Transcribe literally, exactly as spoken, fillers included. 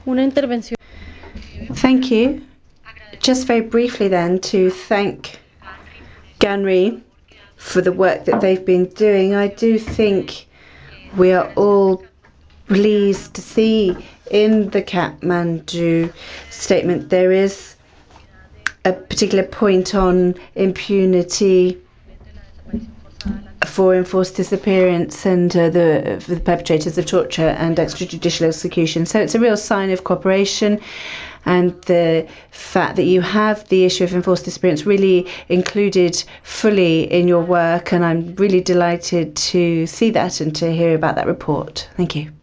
Una intervención. Thank you. Just very briefly then, to thank Ganri for the work that they've been doing. I do think we are all pleased to see in the Kathmandu statement there is a particular point on impunity for enforced disappearance and uh, the, the perpetrators of torture and extrajudicial execution. So it's a real sign of cooperation, and the fact that you have the issue of enforced disappearance really included fully in your work, and I'm really delighted to see that and to hear about that report. Thank you.